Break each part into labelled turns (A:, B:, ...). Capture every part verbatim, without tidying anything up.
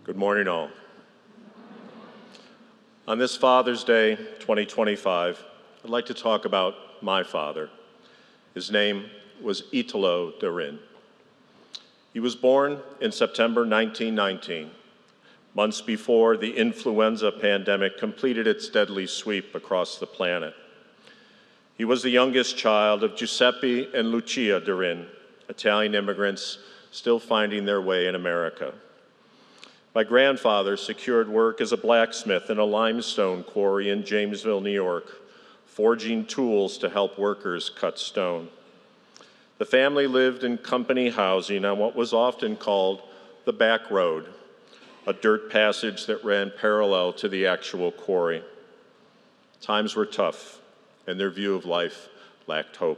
A: Good morning, all. On this Father's Day, twenty twenty-five, I'd like to talk about my father. His name was Italo Darin. He was born in September nineteen nineteen, months before the influenza pandemic completed its deadly sweep across the planet. He was the youngest child of Giuseppe and Lucia Darin, Italian immigrants still finding their way in America. My grandfather secured work as a blacksmith in a limestone quarry in Jamesville, New York, forging tools to help workers cut stone. The family lived in company housing on what was often called the back road, a dirt passage that ran parallel to the actual quarry. Times were tough, and their view of life lacked hope.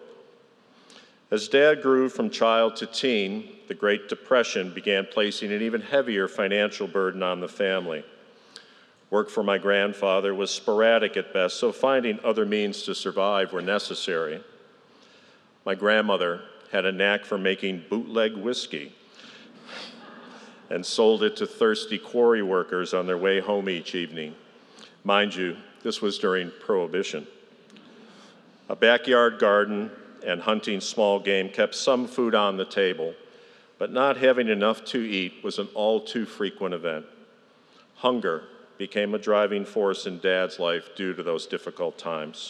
A: As Dad grew from child to teen, the Great Depression began placing an even heavier financial burden on the family. Work for my grandfather was sporadic at best, so finding other means to survive were necessary. My grandmother had a knack for making bootleg whiskey and sold it to thirsty quarry workers on their way home each evening. Mind you, this was during Prohibition. A backyard garden and hunting small game kept some food on the table, but not having enough to eat was an all too frequent event. Hunger became a driving force in Dad's life due to those difficult times.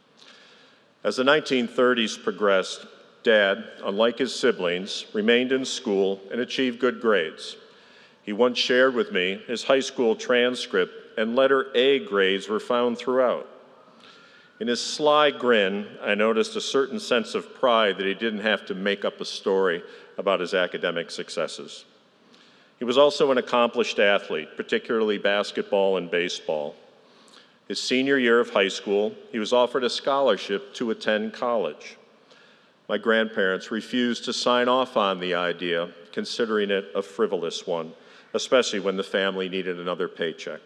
A: As the nineteen thirties progressed, Dad, unlike his siblings, remained in school and achieved good grades. He once shared with me his high school transcript, and letter A grades were found throughout. In his sly grin, I noticed a certain sense of pride that he didn't have to make up a story about his academic successes. He was also an accomplished athlete, particularly basketball and baseball. His senior year of high school, he was offered a scholarship to attend college. My grandparents refused to sign off on the idea, considering it a frivolous one, especially when the family needed another paycheck.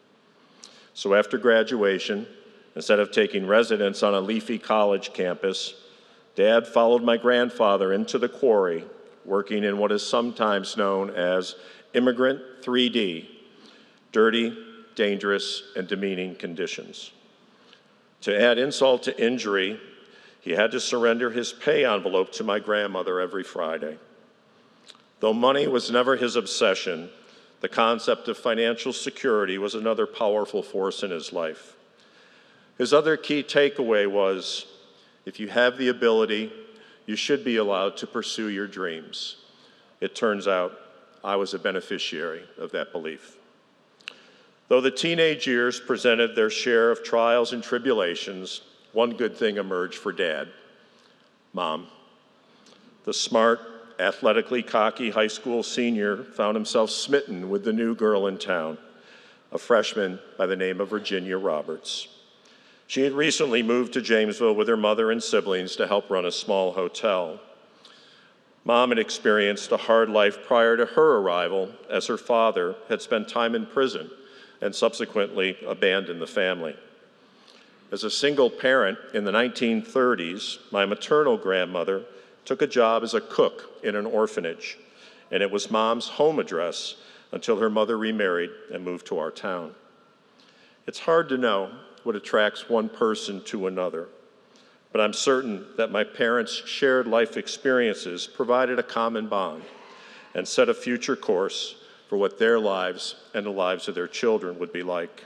A: So after graduation, instead of taking residence on a leafy college campus, Dad followed my grandfather into the quarry, working in what is sometimes known as Immigrant three D, dirty, dangerous, and demeaning conditions. To add insult to injury, he had to surrender his pay envelope to my grandmother every Friday. Though money was never his obsession, the concept of financial security was another powerful force in his life. His other key takeaway was, if you have the ability, you should be allowed to pursue your dreams. It turns out I was a beneficiary of that belief. Though the teenage years presented their share of trials and tribulations, one good thing emerged for Dad: Mom. The smart, athletically cocky high school senior found himself smitten with the new girl in town, a freshman by the name of Virginia Roberts. She had recently moved to Jamesville with her mother and siblings to help run a small hotel. Mom had experienced a hard life prior to her arrival, as her father had spent time in prison and subsequently abandoned the family. As a single parent in the nineteen thirties, my maternal grandmother took a job as a cook in an orphanage, and it was Mom's home address until her mother remarried and moved to our town. It's hard to know what attracts one person to another, but I'm certain that my parents' shared life experiences provided a common bond and set a future course for what their lives and the lives of their children would be like.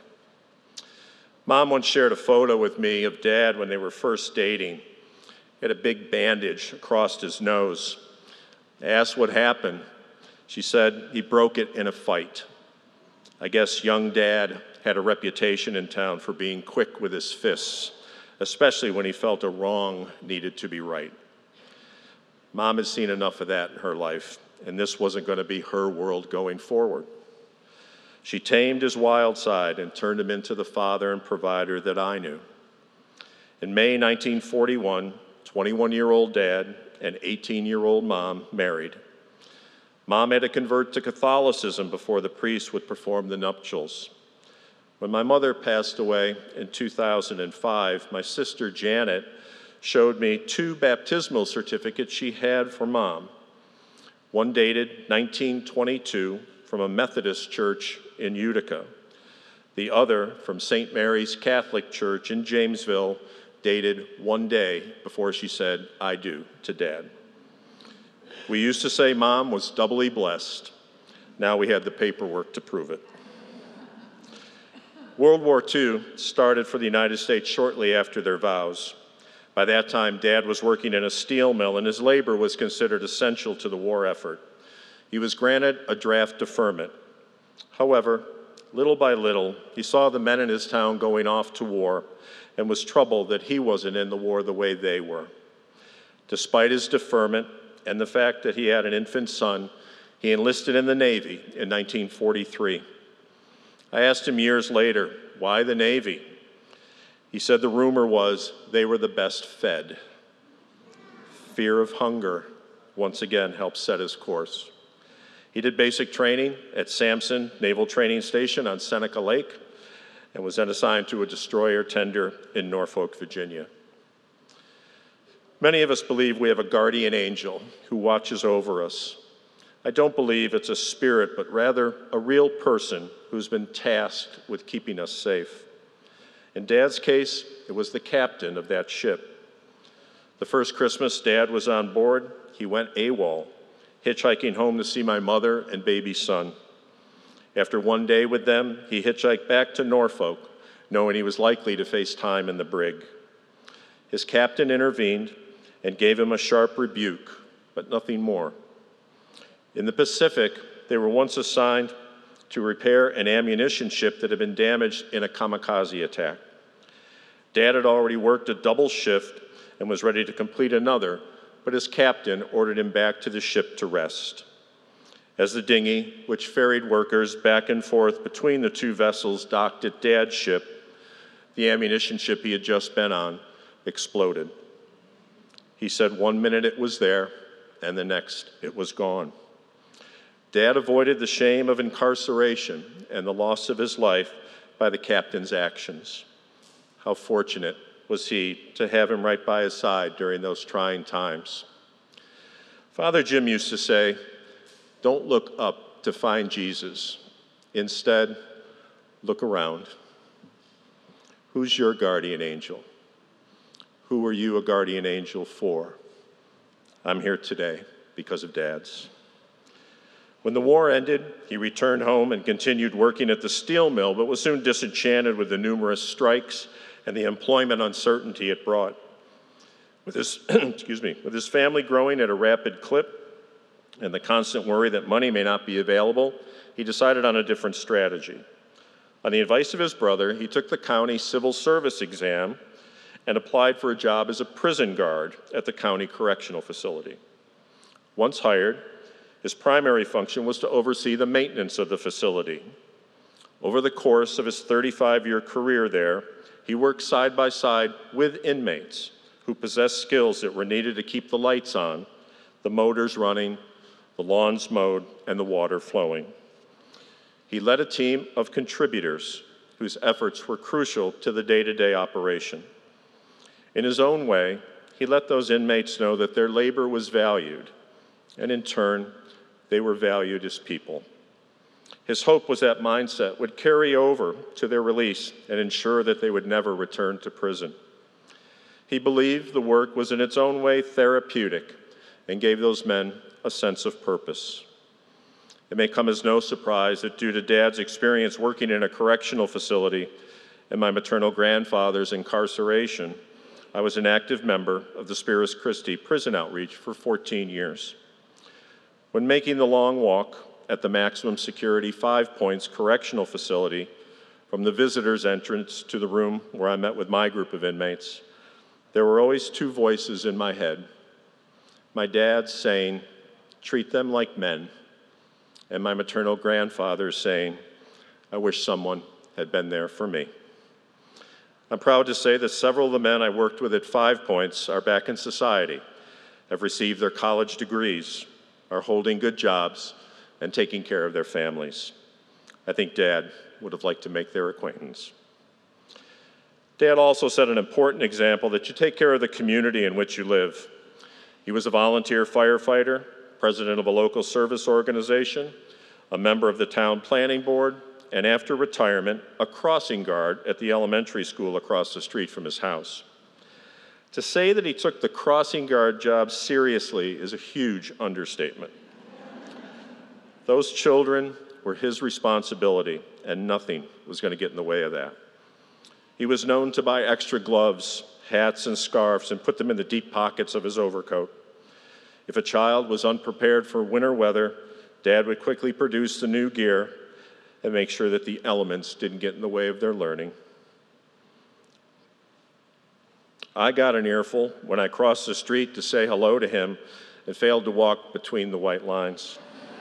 A: Mom once shared a photo with me of Dad when they were first dating. He had a big bandage across his nose. I asked what happened. She said he broke it in a fight. I guess young Dad had a reputation in town for being quick with his fists, especially when he felt a wrong needed to be right. Mom had seen enough of that in her life, and this wasn't going to be her world going forward. She tamed his wild side and turned him into the father and provider that I knew. In May nineteen forty-one, twenty-one-year-old Dad and eighteen-year-old Mom married. Mom had to convert to Catholicism before the priest would perform the nuptials. When my mother passed away in two thousand five, my sister Janet showed me two baptismal certificates she had for Mom. One dated nineteen twenty-two from a Methodist church in Utica. The other from Saint Mary's Catholic Church in Jamesville, dated one day before she said, "I do," to Dad. We used to say Mom was doubly blessed. Now we had the paperwork to prove it. World War Two started for the United States shortly after their vows. By that time, Dad was working in a steel mill, and his labor was considered essential to the war effort. He was granted a draft deferment. However, little by little, he saw the men in his town going off to war and was troubled that he wasn't in the war the way they were. Despite his deferment and the fact that he had an infant son, he enlisted in the Navy in nineteen forty-three. I asked him years later, why the Navy? He said the rumor was they were the best fed. Fear of hunger once again helped set his course. He did basic training at Sampson Naval Training Station on Seneca Lake and was then assigned to a destroyer tender in Norfolk, Virginia. Many of us believe we have a guardian angel who watches over us. I don't believe it's a spirit, but rather a real person who's been tasked with keeping us safe. In Dad's case, it was the captain of that ship. The first Christmas Dad was on board, he went AWOL, hitchhiking home to see my mother and baby son. After one day with them, he hitchhiked back to Norfolk, knowing he was likely to face time in the brig. His captain intervened and gave him a sharp rebuke, but nothing more. In the Pacific, they were once assigned to repair an ammunition ship that had been damaged in a kamikaze attack. Dad had already worked a double shift and was ready to complete another, but his captain ordered him back to the ship to rest. As the dinghy, which ferried workers back and forth between the two vessels, docked at Dad's ship, the ammunition ship he had just been on exploded. He said one minute it was there, and the next it was gone. Dad avoided the shame of incarceration and the loss of his life by the captain's actions. How fortunate was he to have him right by his side during those trying times. Father Jim used to say, don't look up to find Jesus. Instead, look around. Who's your guardian angel? Who are you a guardian angel for? I'm here today because of Dad's. When the war ended, he returned home and continued working at the steel mill, but was soon disenchanted with the numerous strikes and the employment uncertainty it brought. With his, excuse me, with his family growing at a rapid clip and the constant worry that money may not be available, he decided on a different strategy. On the advice of his brother, he took the county civil service exam and applied for a job as a prison guard at the county correctional facility. Once hired, his primary function was to oversee the maintenance of the facility. Over the course of his thirty-five-year career there, he worked side by side with inmates who possessed skills that were needed to keep the lights on, the motors running, the lawns mowed, and the water flowing. He led a team of contributors whose efforts were crucial to the day-to-day operation. In his own way, he let those inmates know that their labor was valued, and in turn, they were valued as people. His hope was that mindset would carry over to their release and ensure that they would never return to prison. He believed the work was in its own way therapeutic and gave those men a sense of purpose. It may come as no surprise that due to Dad's experience working in a correctional facility and my maternal grandfather's incarceration, I was an active member of the Spirus Christi prison outreach for fourteen years. When making the long walk at the maximum security Five Points Correctional Facility from the visitor's entrance to the room where I met with my group of inmates, there were always two voices in my head. My dad saying, treat them like men, and my maternal grandfather saying, I wish someone had been there for me. I'm proud to say that several of the men I worked with at Five Points are back in society, have received their college degrees, are holding good jobs, and taking care of their families. I think Dad would have liked to make their acquaintance. Dad also set an important example that you take care of the community in which you live. He was a volunteer firefighter, president of a local service organization, a member of the town planning board, and after retirement, a crossing guard at the elementary school across the street from his house. To say that he took the crossing guard job seriously is a huge understatement. Those children were his responsibility, and nothing was going to get in the way of that. He was known to buy extra gloves, hats, and scarves and put them in the deep pockets of his overcoat. If a child was unprepared for winter weather, Dad would quickly produce the new gear and make sure that the elements didn't get in the way of their learning. I got an earful when I crossed the street to say hello to him and failed to walk between the white lines.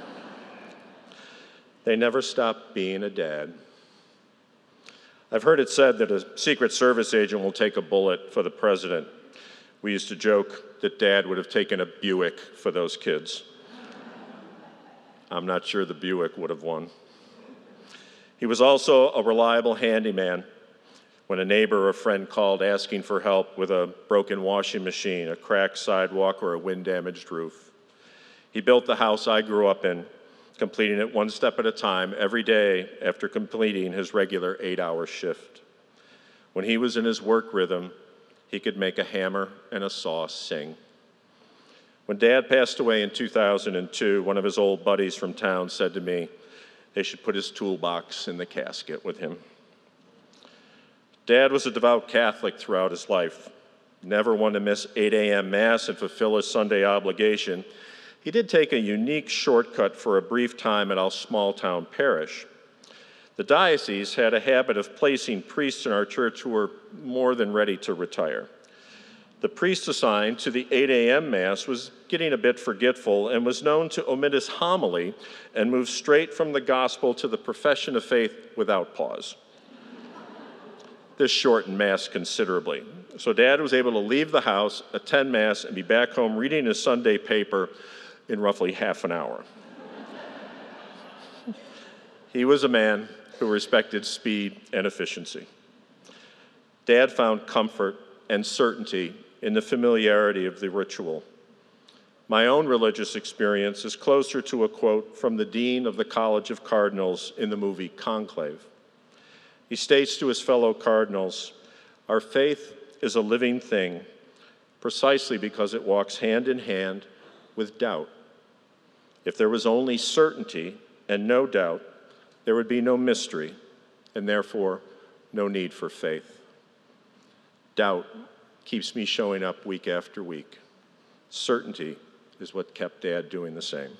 A: They never stopped being a dad. I've heard it said that a Secret Service agent will take a bullet for the president. We used to joke that Dad would have taken a Buick for those kids. I'm not sure the Buick would have won. He was also a reliable handyman. When a neighbor or a friend called asking for help with a broken washing machine, a cracked sidewalk, or a wind-damaged roof. He built the house I grew up in, completing it one step at a time every day after completing his regular eight-hour shift. When he was in his work rhythm, he could make a hammer and a saw sing. When Dad passed away in two thousand two, one of his old buddies from town said to me they should put his toolbox in the casket with him. Dad was a devout Catholic throughout his life, never one to miss eight a.m. Mass and fulfill his Sunday obligation. He did take a unique shortcut for a brief time at our small-town parish. The diocese had a habit of placing priests in our church who were more than ready to retire. The priest assigned to the eight a.m. Mass was getting a bit forgetful and was known to omit his homily and move straight from the gospel to the profession of faith without pause. This shortened Mass considerably. So Dad was able to leave the house, attend Mass, and be back home reading his Sunday paper in roughly half an hour. He was a man who respected speed and efficiency. Dad found comfort and certainty in the familiarity of the ritual. My own religious experience is closer to a quote from the Dean of the College of Cardinals in the movie Conclave. He states to his fellow cardinals, "Our faith is a living thing precisely because it walks hand in hand with doubt. If there was only certainty and no doubt, there would be no mystery and therefore no need for faith. Doubt keeps me showing up week after week. Certainty is what kept Dad doing the same."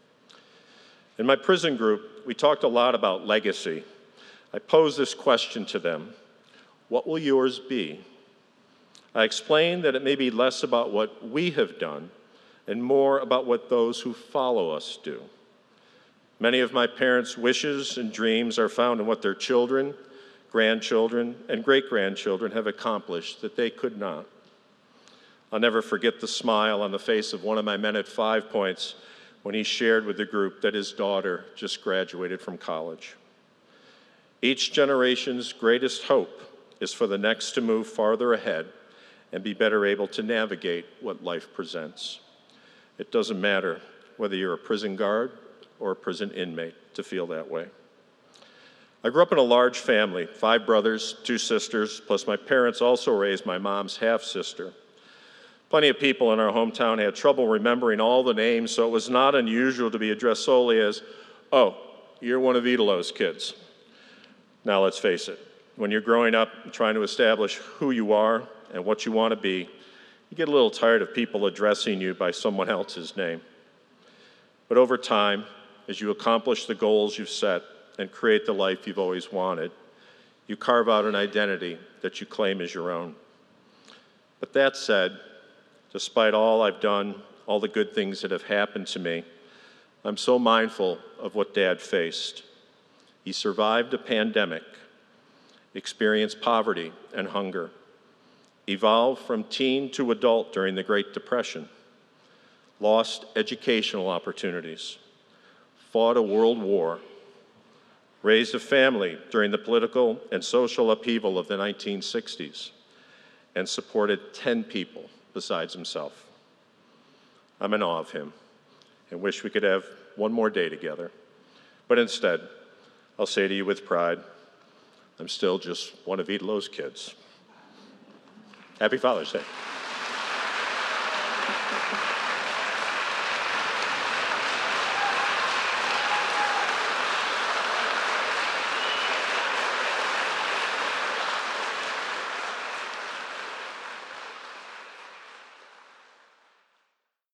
A: In my prison group, we talked a lot about legacy. I posed this question to them: what will yours be? I explained that it may be less about what we have done and more about what those who follow us do. Many of my parents' wishes and dreams are found in what their children, grandchildren, and great-grandchildren have accomplished that they could not. I'll never forget the smile on the face of one of my men at Five Points when he shared with the group that his daughter just graduated from college. Each generation's greatest hope is for the next to move farther ahead and be better able to navigate what life presents. It doesn't matter whether you're a prison guard or a prison inmate to feel that way. I grew up in a large family, five brothers, two sisters, plus my parents also raised my mom's half-sister. Plenty of people in our hometown had trouble remembering all the names, so it was not unusual to be addressed solely as, "Oh, you're one of Itelo's kids." Now let's face it, when you're growing up and trying to establish who you are and what you want to be, you get a little tired of people addressing you by someone else's name. But over time, as you accomplish the goals you've set and create the life you've always wanted, you carve out an identity that you claim as your own. But that said, despite all I've done, all the good things that have happened to me, I'm so mindful of what Dad faced. He survived a pandemic, experienced poverty and hunger, evolved from teen to adult during the Great Depression, lost educational opportunities, fought a world war, raised a family during the political and social upheaval of the nineteen sixties, and supported ten people besides himself. I'm in awe of him and wish we could have one more day together. But instead, I'll say to you with pride, I'm still just one of Italo's kids. Happy Father's Day.